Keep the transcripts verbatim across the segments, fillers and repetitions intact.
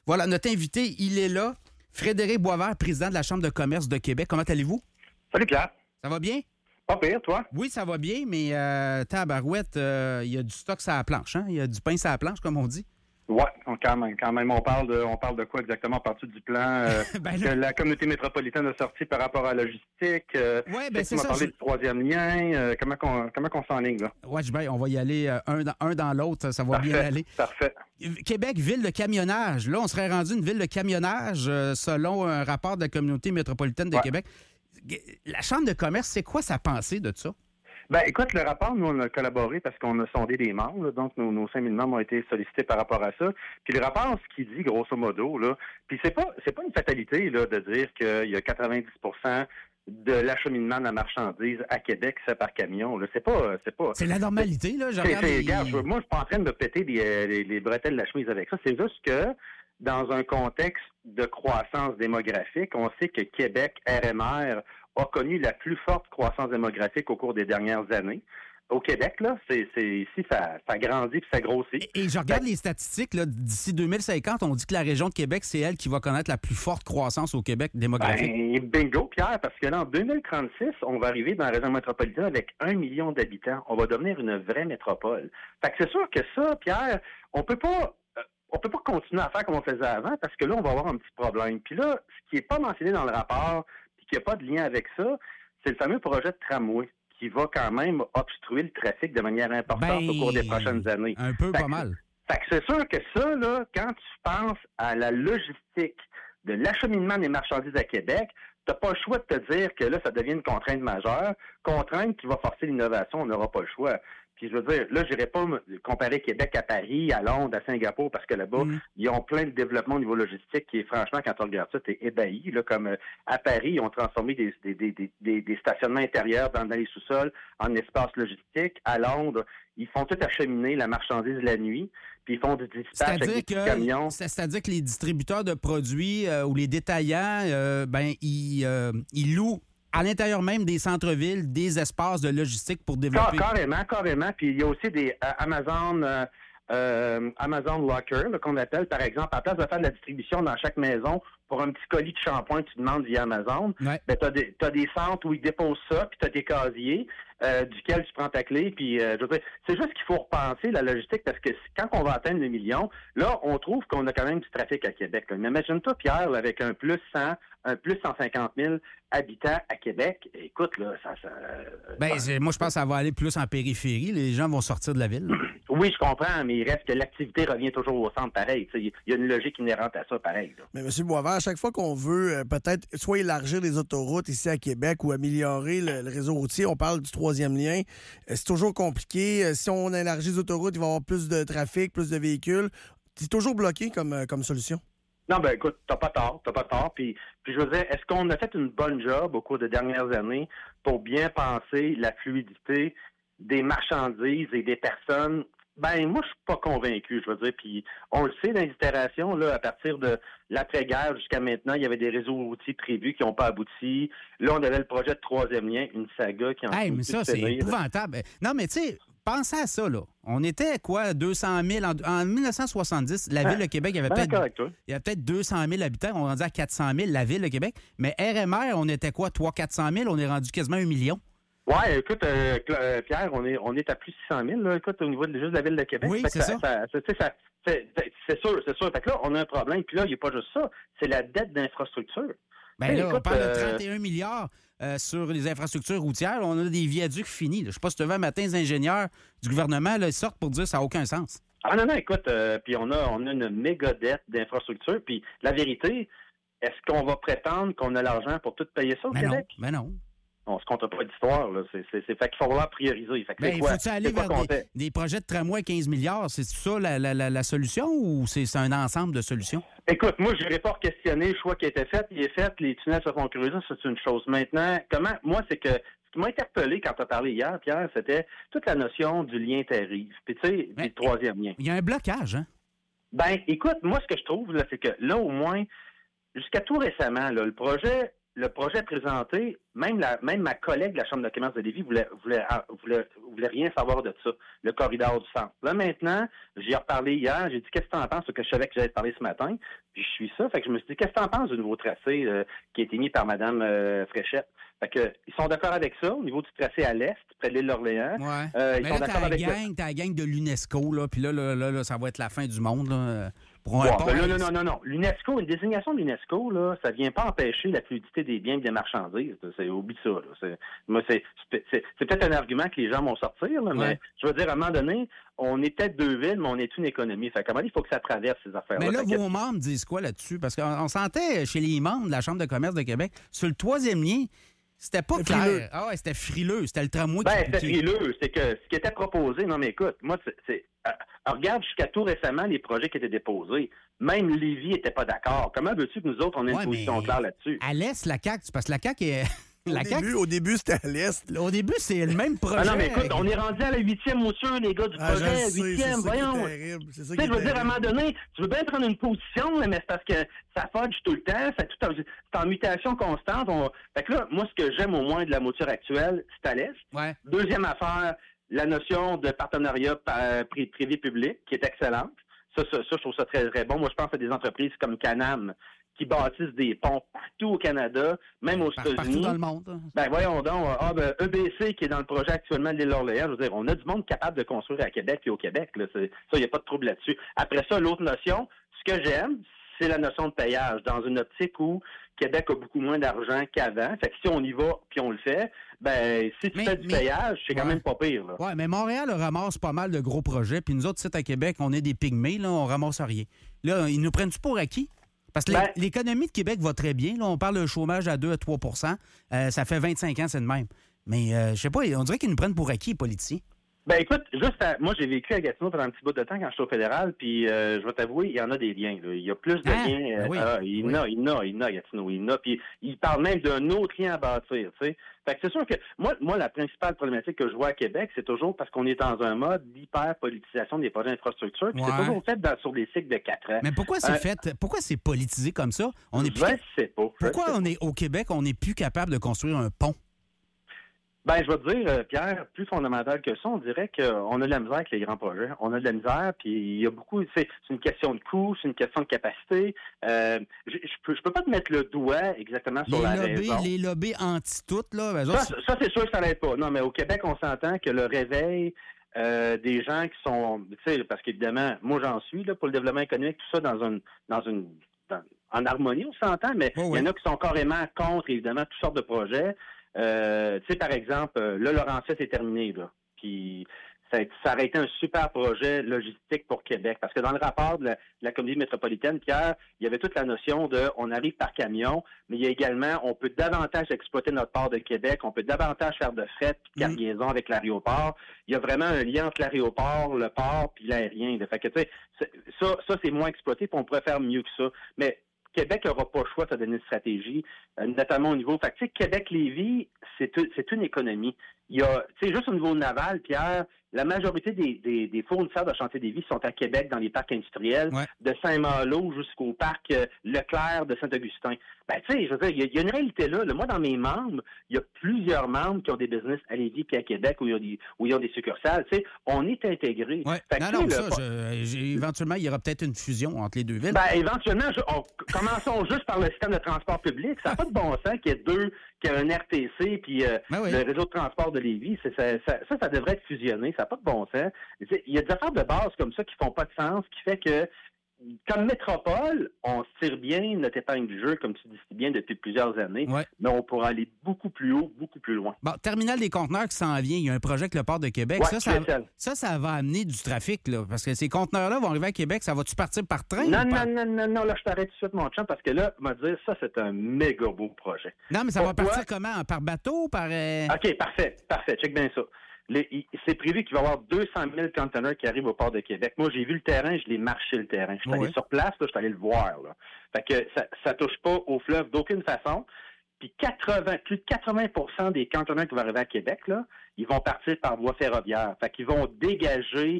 Voilà, notre invité, il est là. Frédéric Boisvert, président de la Chambre de commerce de Québec. Comment allez-vous? Salut Pierre. Ça va bien? Pas pire, toi? Oui, ça va bien, mais euh, tabarouette, il euh, y a du stock sur la planche, hein? Il y a du pain sur la planche, comme on dit. Ouais, quand même, quand même. On parle de, on parle de quoi exactement à partir du plan euh, ben que la communauté métropolitaine a sorti par rapport à la logistique. Euh, ouais, ben c'est ça. On ça. parlé Je... du troisième lien. Euh, comment qu'on, comment qu'on s'enligne, là? Ouais, ben, on va y aller euh, un, dans, un dans l'autre. Ça va Parfait, bien aller. Parfait. Québec, ville de camionnage. Là, on serait rendu une ville de camionnage euh, selon un rapport de la communauté métropolitaine de ouais. Québec. La Chambre de commerce, c'est quoi sa pensée de ça? Ben, écoute, le rapport, nous, on a collaboré parce qu'on a sondé des membres, là, donc nos, nos cinq mille membres ont été sollicités par rapport à ça. Puis le rapport, ce qu'il dit, grosso modo, là, puis c'est pas, c'est pas une fatalité, là, de dire qu'il y a quatre-vingt-dix pour cent de l'acheminement de la marchandise à Québec fait par camion. Là. C'est pas, c'est pas. C'est la normalité, là. Je c'est, regarde c'est, les... regarde, je, moi, je suis pas en train de péter les, les, les bretelles de la chemise avec ça. C'est juste que, dans un contexte de croissance démographique, on sait que Québec, R M R, a connu la plus forte croissance démographique au cours des dernières années. Au Québec, là, c'est, c'est ici, ça, ça grandit puis ça grossit. Et, et je regarde ben, les statistiques, là, d'ici deux mille cinquante, on dit que la région de Québec, c'est elle qui va connaître la plus forte croissance au Québec démographique. Ben, bingo, Pierre, parce que là, en deux mille trente-six, on va arriver dans la région métropolitaine avec un million d'habitants. On va devenir une vraie métropole. Fait que c'est sûr que ça, Pierre, on peut pas... On peut pas continuer à faire comme on faisait avant parce que là, on va avoir un petit problème. Puis là, ce qui est pas mentionné dans le rapport, puis qui n'a pas de lien avec ça, c'est le fameux projet de tramway qui va quand même obstruer le trafic de manière importante ben, au cours des prochaines années. Un peu, fait pas que, mal. Fait que c'est sûr que ça, là, quand tu penses à la logistique de l'acheminement des marchandises à Québec, t'as pas le choix de te dire que là, ça devient une contrainte majeure, contrainte qui va forcer l'innovation, on n'aura pas le choix. Puis je veux dire, là, je n'irais pas comparer Québec à Paris, à Londres, à Singapour, parce que là-bas, mm. ils ont plein de développement au niveau logistique qui est franchement, quand on regarde ça, t'es ébahi. Là, comme euh, à Paris, ils ont transformé des, des, des, des, des stationnements intérieurs dans, dans les sous-sols en espace logistique. À Londres, ils font tout acheminer la marchandise la nuit, puis ils font du dispatch avec des petits camions. C'est-à-dire que les distributeurs de produits euh, ou les détaillants, euh, ben ils, euh, ils louent à l'intérieur même des centres-villes, des espaces de logistique pour développer. Carrément, carrément. Puis il y a aussi des euh, Amazon euh, euh, Amazon Locker, là, qu'on appelle, par exemple, à la place de faire de la distribution dans chaque maison, pour un petit colis de shampoing que tu demandes via Amazon, ouais. ben t'as des, t'as des centres où ils déposent ça, puis t'as des casiers euh, duquel tu prends ta clé, puis euh, je veux dire, c'est juste qu'il faut repenser la logistique, parce que quand on va atteindre le million, là, on trouve qu'on a quand même du trafic à Québec. Là. Mais imagine-toi, Pierre, là, avec un plus cent, un plus cent cinquante mille habitants à Québec, écoute, là, ça... ça ben, ça, moi, je pense que ça va aller plus en périphérie. Les gens vont sortir de la ville. Oui, je comprends, mais il reste que l'activité revient toujours au centre pareil. Il y a une logique inhérente à ça, pareil. Là. Mais M. Boisvert, à chaque fois qu'on veut euh, peut-être soit élargir les autoroutes ici à Québec ou améliorer le, le réseau routier, on parle du troisième lien, euh, c'est toujours compliqué. Euh, si on élargit les autoroutes, il va y avoir plus de trafic, plus de véhicules. C'est toujours bloqué comme, euh, comme solution. Non, ben écoute, t'as pas tort, t'as pas tort. Puis, puis je veux dire, est-ce qu'on a fait une bonne job au cours des dernières années pour bien penser la fluidité des marchandises et des personnes? Ben, moi, je suis pas convaincu, je veux dire. Puis, on le sait dans les itérations, là, à partir de l'après-guerre jusqu'à maintenant, il y avait des réseaux routiers prévus qui n'ont pas abouti. Là, on avait le projet de troisième lien, une saga qui en hey, mais ça, c'est épouvantable. Non, mais tu sais, pensez à ça, là. On était, quoi, deux cent mille. En, en dix-neuf cent soixante-dix, la ville de Québec, il y avait ben, peut-être il y avait peut-être deux cent mille habitants. On est rendu à quatre cent mille, la ville de Québec. Mais R M R, on était quoi, trois cents à quatre cent mille? On est rendu quasiment un million. Ouais, écoute, euh, Pierre, on est on est à plus de six cent mille, là, écoute, au niveau de juste de la ville de Québec. Oui, c'est ça. ça, ça, ça c'est, c'est sûr, c'est sûr. Fait que là, on a un problème. Puis là, il n'y a pas juste ça, c'est la dette d'infrastructure. Ben là, écoute, on parle euh... de trente et un milliards euh, sur les infrastructures routières. On a des viaducs finis. Là. Je sais pas si tu veux, un matin, les ingénieurs du gouvernement là, ils sortent pour dire que ça n'a aucun sens. Ah non, non, écoute, euh, puis on a on a une méga dette d'infrastructure. Puis la vérité, est-ce qu'on va prétendre qu'on a l'argent pour tout payer ça au ben Québec? Non, ben non. On se compte pas d'histoire, là. C'est, c'est, c'est fait qu'il faut falloir prioriser. Fait que ben, c'est quoi? Faut-tu aller vers des, des projets de tramway à quinze milliards? C'est ça la, la, la, la solution ou c'est, c'est un ensemble de solutions? Écoute, moi, je n'irai pas questionner le choix qui a été fait. Il est fait, les tunnels se font creuser, c'est une chose. Maintenant, comment, moi, c'est que ce qui m'a interpellé quand tu as parlé hier, Pierre, c'était toute la notion du lien tarif. Puis, tu sais, le troisième lien. Il y a un blocage, hein? Ben, écoute, moi, ce que je trouve, là, c'est que là, au moins, jusqu'à tout récemment, là, le projet le projet présenté, même la, même ma collègue de la Chambre de commerce de Lévis voulait, voulait, voulait, voulait rien savoir de ça, le corridor du centre. Là, maintenant, j'y ai reparlé hier, j'ai dit, qu'est-ce que tu en penses? Parce que je savais que j'allais te parler ce matin, puis je suis ça. Fait que je me suis dit, qu'est-ce que tu en penses du nouveau tracé euh, qui a été mis par Mme euh, Fréchette? Fait que, ils sont d'accord avec ça, au niveau du tracé à l'est, près de l'île d'Orléans. Ouais. Euh, ils Mais sont là, d'accord t'as la avec gang, t'as la gang de l'UNESCO, là, puis là, là, là, là, ça va être la fin du monde, là. Pour un Ouais, pont, ben là, là, non, non, non, non. L'UNESCO, une désignation de l'UNESCO, là, ça vient pas empêcher la fluidité des biens et des marchandises. C'est, oublie ça, là. C'est, moi, c'est, c'est, c'est, c'est peut-être un argument que les gens vont sortir, là, Ouais. mais je veux dire, à un moment donné, on est peut-être deux villes, mais on est une économie. Fait comment il faut que ça traverse ces affaires-là. Mais là, Fait que- vos membres disent quoi là-dessus? Parce qu'on on sentait chez les membres de la Chambre de commerce de Québec, sur le troisième lien, c'était pas C'était clair. frileux. Ah ouais, c'était frileux. C'était le tramway Ben, qui... c'était qui- frileux. C'est que ce qui était proposé, non, mais écoute, moi, c'est. c'est euh, regarde jusqu'à tout récemment les projets qui étaient déposés. Même Lévis n'était pas d'accord. Comment veux-tu que nous autres, on ait une Ouais, position mais claire là-dessus? À l'Est, la C A Q, parce que la C A Q est... Au, la C A Q, début, au début, c'était à l'est. là. au début, c'est le même projet. Ah non, mais écoute, on est rendu à la huitième mouture, les gars, du Ah, je projet. le sais, c'est Huitième, ça qui est voyons. terrible. C'est ça Tu sais, qui je est veux dire, à un terrible. moment donné, tu veux bien prendre une position, là, mais c'est parce que ça fudge tout le temps, ça tout en, c'est en mutation constante. On... Fait que là, moi, ce que j'aime au moins de la mouture actuelle, c'est à l'Est. Ouais. Deuxième affaire, la notion de partenariat par- pri- privé-public, qui est excellente. Ça, ça, ça, je trouve ça très, très bon. Moi, je pense à des entreprises comme Canam, qui bâtissent des ponts partout au Canada, même aux Par- partout États-Unis. dans le monde. hein. Ben voyons donc, ah, ben, E B C qui est dans le projet actuellement de l'île d'Orléans, je veux dire, on a du monde capable de construire à Québec et au Québec. Là, c'est, ça, il n'y a pas de trouble là-dessus. Après ça, l'autre notion, ce que j'aime, c'est la notion de payage, dans une optique où Québec a beaucoup moins d'argent qu'avant. Fait que si on y va puis on le fait, ben si tu Mais- fais du mais- payage, c'est quand Ouais. même pas pire. Là. Ouais, mais Montréal ramasse pas mal de gros projets, puis nous autres, sites à Québec, on est des pygmées, là, on ramasse rien. Là, ils nous prennent-tu pour acquis? Parce que Ben- l'é- l'économie de Québec va très bien. Là, on parle de chômage à deux à trois euh, Ça fait vingt-cinq ans, c'est de même. Mais euh, je sais pas, on dirait qu'ils nous prennent pour acquis, les politiciens. Ben écoute, juste à- moi j'ai vécu à Gatineau pendant un petit bout de temps quand j'étais au fédéral, puis euh, je vais t'avouer, il y en a des liens. Là. Il y a plus de Hein? liens. Ben oui. ah, il y en Oui. a, il y en a, il y en a à Gatineau, il y en a. Puis il parle même d'un autre lien à bâtir. Tu sais. Fait que c'est sûr que moi, moi, la principale problématique que je vois à Québec, c'est toujours parce qu'on est dans un mode d'hyper-politisation des projets d'infrastructure, puis Ouais. c'est toujours fait dans- sur des cycles de quatre ans. Mais pourquoi c'est Euh, fait? Pourquoi c'est politisé comme ça? On est plus je cap- sais pas. Je Pourquoi sais on est au Québec, on n'est plus capable de construire un pont? Ben, je vais te dire, euh, Pierre, plus fondamental que ça, on dirait qu'on a de la misère avec les grands projets. On a de la misère, puis il y a beaucoup, c'est, c'est une question de coût, c'est une question de capacité. Euh, je, je peux, je peux pas te mettre le doigt exactement sur Les la lobbies, raison. les lobbies anti-toutes, là, eux Ça, autres, ça, c'est sûr que ça n'aide pas. Non, mais au Québec, on s'entend que le réveil euh, des gens qui sont, tu sais, parce qu'évidemment, moi j'en suis là pour le développement économique, tout ça dans une, dans une, dans- en harmonie, on s'entend, mais il Oh, y en oui. a qui sont carrément contre, évidemment, toutes sortes de projets. Euh, tu sais, par exemple, euh, là, Laurentides est terminé, là. Puis ça, ça aurait été un super projet logistique pour Québec. Parce que dans le rapport de la, de la communauté métropolitaine, Pierre, il y avait toute la notion de on arrive par camion, mais il y a également, on peut davantage exploiter notre port de Québec, on peut davantage faire de fret puis de cargaison avec l'aéroport. Il y a vraiment un lien entre l'aéroport, le port puis l'aérien. Là. Fait que, tu sais, c'est- ça, ça, c'est moins exploité, puis on pourrait faire mieux que ça. Mais Québec n'aura pas le choix de se donner une stratégie, euh, notamment au niveau... Fait que, tu sais, Québec-Lévis, c'est, c'est une économie. Il y a, tu sais, juste au niveau naval, Pierre, la majorité des, des, des fournisseurs de chantier des vies sont à Québec, dans les parcs industriels, Ouais. de Saint-Malo jusqu'au parc euh, Leclerc de Saint-Augustin. Ben, tu sais, je veux dire, il y, a- il y a une réalité là. là. Moi, dans mes membres, il y a plusieurs membres qui ont des business à Lévis puis à Québec où ils ont des, où ils ont des succursales. Tu sais, on est intégrés. Ouais. Fait que, Non, tu non, sais, ça, le- je- j'ai- éventuellement, il y aura peut-être une fusion entre les deux villes. Ben, éventuellement, je- on- commençons juste par le système de transport public. Ça n'a pas de bon sens qu'il y ait deux, qu'il y ait un R T C puis euh, Ben oui. le réseau de transport de Lévis. C'est- ça, ça, ça, ça devrait être fusionné. Ça n'a pas de bon sens. Tu sais, il y a des affaires de base comme ça qui font pas de sens, qui fait que, comme métropole, on se tire bien notre épingle du jeu, comme tu dis si bien, depuis plusieurs années, Ouais. mais on pourra aller beaucoup plus haut, beaucoup plus loin. Bon, terminal des conteneurs qui s'en vient. Il y a un projet avec le port de Québec. Ouais, ça, ça, Q S L. ça, ça va amener du trafic, là. Parce que ces conteneurs-là vont arriver à Québec. Ça va-tu partir par train? Non, ou par- non, non, non, non, là, je t'arrête tout de suite, mon chum, parce que là, me dire, ça, c'est un méga beau projet. Non, mais ça va Pourquoi? partir comment? Par bateau? Par. euh, OK, parfait, parfait. Check bien ça. Les- il- c'est prévu qu'il va y avoir deux cent mille conteneurs qui arrivent au port de Québec. Moi, j'ai vu le terrain, je l'ai marché le terrain. Je suis Ouais. allé sur place, là, je suis allé le voir. Là. Fait que ça, ça touche pas au fleuve d'aucune façon. Puis quatre-vingts, plus de quatre-vingts pour cent des conteneurs qui vont arriver à Québec, là, ils vont partir par voie ferroviaire. Fait qu'ils vont dégager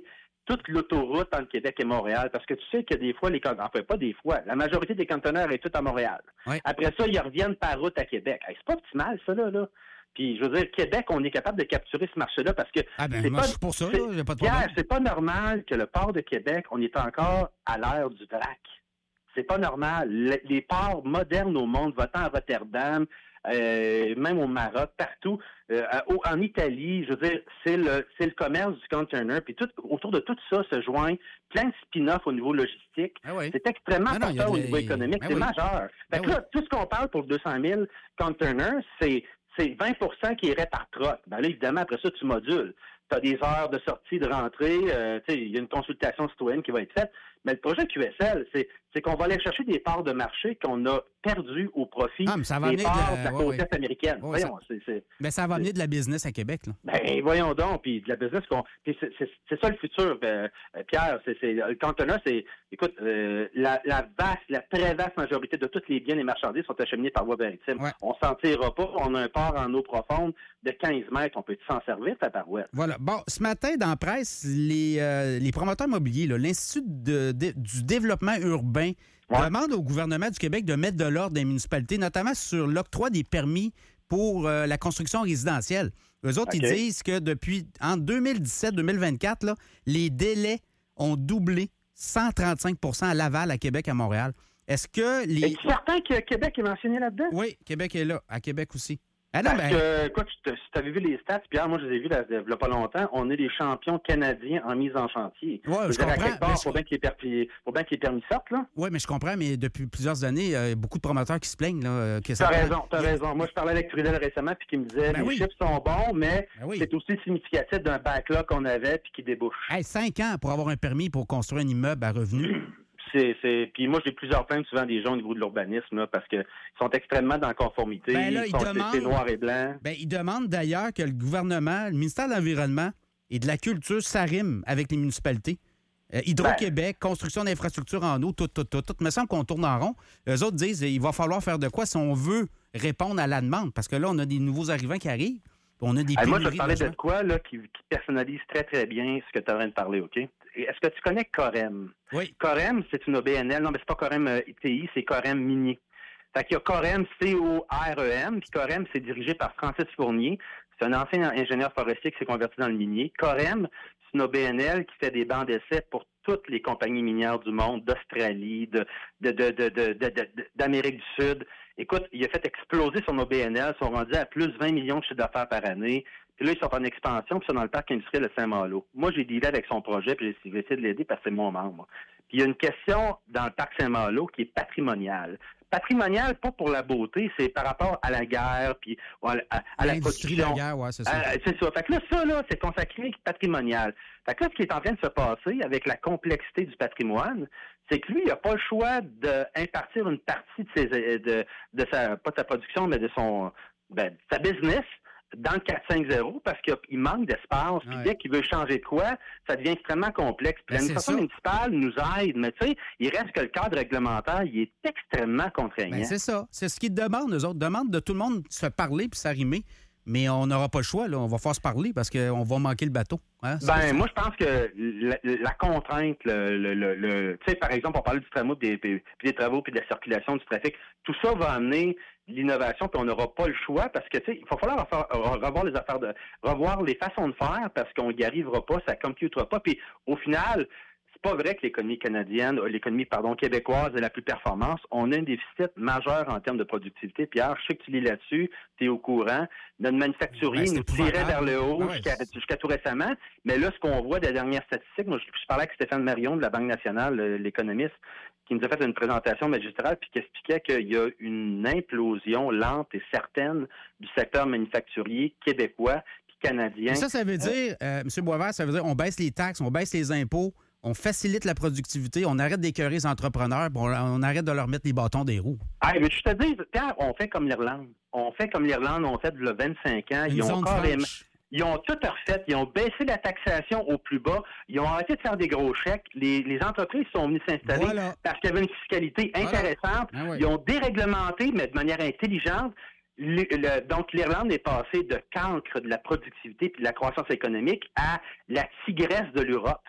toute l'autoroute entre Québec et Montréal, parce que tu sais que des fois, les enfin pas des fois, la majorité des conteneurs est tout à Montréal. Oui. Après ça, ils reviennent par route à Québec. Hey, c'est pas optimal, ça, là, là. Puis, je veux dire, Québec, on est capable de capturer ce marché-là parce que... Ah ben, c'est moi, pas, je suis pour ça, c'est, là, j'ai pas de Pierre, problème. c'est pas normal que le port de Québec, on est encore à l'ère du vrac. C'est pas normal. Le, les ports modernes au monde, va-t'en à Rotterdam, euh, même au Maroc, partout, euh, au, en Italie, je veux dire, c'est le c'est le commerce du container. Puis tout, autour de tout ça se joignent plein de spin-offs au niveau logistique. Ah oui. C'est extrêmement Ah non, il y a porteur au des- niveau économique. Ah c'est oui. majeur. Fait Ah que là, tout ce qu'on parle pour deux cent mille containers, c'est c'est vingt pour cent qui irait par troc. Ben là, évidemment, après ça, tu modules. Tu as des heures de sortie, de rentrée. Euh, tu sais, il y a une consultation citoyenne qui va être faite. Mais le projet Q S L, c'est, c'est qu'on va aller chercher des parts de marché qu'on a perdues au profit Ah, mais ça va des amener de parts la- de la ouais, côte ouais. est américaine. Ouais, voyons, c'est, c'est, Ben, ça va amener de la business à Québec, là. ben, voyons donc, puis de la business qu'on. Puis c'est, c'est, c'est ça le futur, euh, euh, Pierre. C'est, c'est, le conteneur, c'est. Écoute, euh, la, la vaste, la très vaste majorité de tous les biens et marchandises sont acheminés par voie maritime. Ouais. On s'en tirera pas. On a un port en eau profonde de quinze mètres. On peut s'en servir, ta parouette. Voilà. Bon, ce matin, dans la presse, les, euh, les promoteurs immobiliers, là, l'Institut de- de- du développement urbain Ouais. demande au gouvernement du Québec de mettre de l'ordre dans les municipalités, notamment sur l'octroi des permis pour euh, la construction résidentielle. Eux autres, OK. ils disent que depuis en deux mille dix-sept deux mille vingt-quatre, là, les délais ont doublé cent trente-cinq pour cent à Laval, à Québec, à Montréal. Est-ce que les... Es-tu certain que Québec est mentionné là-dedans? Oui, Québec est là, à Québec aussi. Ah non, Parce ben, que, quoi, tu avais vu les stats, Pierre, moi, je les ai vus là, il n'y a pas longtemps. On est les champions canadiens en mise en chantier. Ouais, je veux dire, à comprends, quelque part, mais faut je- bien que les permis, faut bien que les permis sortent, là. oui, mais je comprends, mais depuis plusieurs années, il y a beaucoup de promoteurs qui se plaignent. Là, euh, que ça T'as prend- raison, t'as Il y a- raison. Moi, je parlais avec Trudel récemment, puis qui me disait, Ben les oui. chiffres sont bons, mais Ben oui. c'est aussi significatif d'un backlog qu'on avait, puis qui débouche. Hey, cinq ans pour avoir un permis pour construire un immeuble à revenu. C'est, c'est... Puis moi, j'ai plusieurs plaintes souvent des gens au niveau de l'urbanisme, là, parce qu'ils sont extrêmement dans la conformité. Ben là, ils ils sont, c'est- demandent- c'est noir et blanc. Ben, ils demandent d'ailleurs que le gouvernement, le ministère de l'Environnement et de la Culture s'arriment avec les municipalités. Euh, Hydro-Québec, construction d'infrastructures en eau, tout, tout, tout, tout. Il me semble qu'on tourne en rond. Eux autres disent qu'il va falloir faire de quoi si on veut répondre à la demande. Parce que là, on a des nouveaux arrivants qui arrivent. puis On a des Hey, moi, je vais pénuries te parler de logements. quoi là, qui, qui personnalise très, très bien ce que tu es en train de parler, OK? Est-ce que tu connais Corem? Oui. Corem, c'est une O B N L. Non, mais c'est pas Corem euh, T I, c'est Corem Minier. Fait qu'il y a Corem, C O R E M, puis Corem, c'est dirigé par Francis Fournier. C'est un ancien ingénieur forestier qui s'est converti dans le minier. Corem, c'est une O B N L qui fait des bancs d'essai pour toutes les compagnies minières du monde, d'Australie, de, de, de, de, de, de- de- d'Amérique du Sud. Écoute, il a fait exploser son O B N L, ils sont rendus à plus de vingt millions de chiffres d'affaires par année. Puis là, ils sont en expansion, puis ils sont dans le parc industriel de Saint-Malo. Moi, j'ai dealé avec son projet, puis j'ai essayé de l'aider parce que c'est mon membre. Puis il y a une question dans le parc Saint-Malo qui est patrimoniale. Patrimoniale, pas pour la beauté, c'est par rapport à la guerre, puis à, à- à la L'industrie de production. la guerre, ouais, c'est ça. Euh, c'est ça. Fait que là, ça, là, c'est consacré patrimonial. Fait que là, ce qui est en train de se passer avec la complexité du patrimoine, c'est que lui, il n'a pas le choix d'impartir une partie de ses, de, de sa, pas de sa production, mais de son, ben, de sa business dans le quatre cinq zéro parce qu'il manque d'espace. Puis Ouais. dès qu'il veut changer de quoi, ça devient extrêmement complexe. Puis Ben, c'est l'administration ça. municipale nous aide, mais tu sais, il reste que le cadre réglementaire, il est extrêmement contraignant. Ben, c'est ça. C'est ce qu'ils demandent, eux autres. Ils demandent de tout le monde se parler puis s'arrimer. Mais on n'aura pas le choix, là. On va faire se parler parce qu'on va manquer le bateau. Hein? C'est ça. Ben, moi, je pense que la, la contrainte, le, le, le, le- tu sais, par exemple, on parlait du tramway, puis des, puis des travaux, puis de la circulation, du trafic. Tout ça va amener l'innovation, puis on n'aura pas le choix parce que, tu sais, il va falloir refaire- revoir les affaires de, revoir les façons de faire parce qu'on n'y arrivera pas, ça ne computera pas. Puis, au final, c'est pas vrai que l'économie canadienne, euh, l'économie, pardon, québécoise est la plus performante. On a un déficit majeur en termes de productivité. Pierre, je sais que tu lis là-dessus, tu es au courant. Notre manufacturier Ben, c'est nous tirait épouvantable. vers le haut Ah ouais. jusqu'à, jusqu'à tout récemment. Mais là, ce qu'on voit des dernières statistiques, moi, je, je parlais avec Stéphane Marion de la Banque nationale, le- l'économiste, qui nous a fait une présentation magistrale puis qui expliquait qu'il y a une implosion lente et certaine du secteur manufacturier québécois puis canadien. Mais ça, ça veut dire, euh, M. Boisvert, ça veut dire on baisse les taxes, on baisse les impôts, on facilite la productivité, on arrête d'écœurer les entrepreneurs, puis on, on arrête de leur mettre les bâtons des roues. Ah, mais je te dis, Pierre, on fait comme l'Irlande. On fait comme l'Irlande, on fait de vingt-cinq ans. Une Ils ont zone carrément... franche. Ils ont tout refait. Ils ont baissé la taxation au plus bas. Ils ont arrêté de faire des gros chèques. Les, les entreprises sont venues s'installer Voilà. parce qu'il y avait une fiscalité Voilà. intéressante. Ah oui. Ils ont déréglementé, mais de manière intelligente. Le- le- donc, l'Irlande est passée de cancre de la productivité et de la croissance économique à la tigresse de l'Europe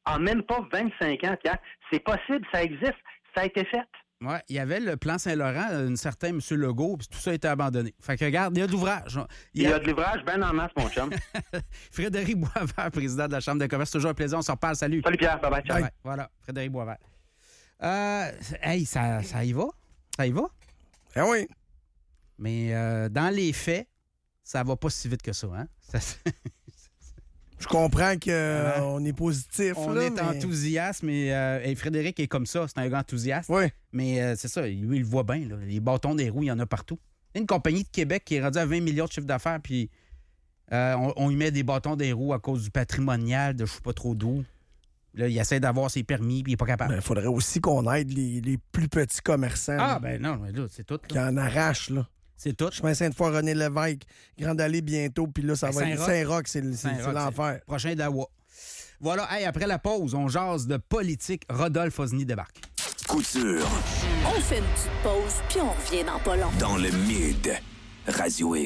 en même pas vingt-cinq ans, Pierre. C'est possible, ça existe, ça a été fait. Oui, il y avait le plan Saint-Laurent, un certain M. Legault, puis tout ça a été abandonné. Fait que regarde, il y a de l'ouvrage. Il y a, il y a de l'ouvrage, ben en masse, mon chum. Frédéric Boisvert, président de la Chambre de commerce, toujours un plaisir, on s'en reparle, salut. Salut Pierre, bye bye, ciao. Ouais, voilà, Frédéric Boisvert. Euh, hey, ça, ça y va? Ça y va? Ah oui. Mais euh, dans les faits, ça va pas si vite que ça, hein? Ça, Je comprends qu'on euh, est positif. On là, est mais... enthousiaste, mais euh, et Frédéric est comme ça, c'est un gars enthousiaste. Oui. Mais euh, c'est ça, lui, il le voit bien. Là. Les bâtons des roues, il y en a partout. Il y a une compagnie de Québec qui est rendue à vingt millions de chiffre d'affaires, puis euh, on, on y met des bâtons des roues à cause du patrimonial de je sais pas trop d'où. Là, il essaie d'avoir ses permis, puis il n'est pas capable. Il faudrait aussi qu'on aide les, les plus petits commerçants. Ah, là, ben non, mais là, c'est tout. Là. Qui en arrachent, là. C'est tout. Chemin Sainte-Foy, René Lévesque, Grande Allée bientôt, puis là, ça Ben, va Saint-Roch. être Saint-Roch, c'est, c'est, Saint-Roch, c'est l'enfer. c'est prochain d'Awa. Voilà, hey, après la pause, on jase de politique. Rodolphe Osny débarque. Couture. On fait une petite pause, puis on revient dans pas long. Dans le Mid. Radio X.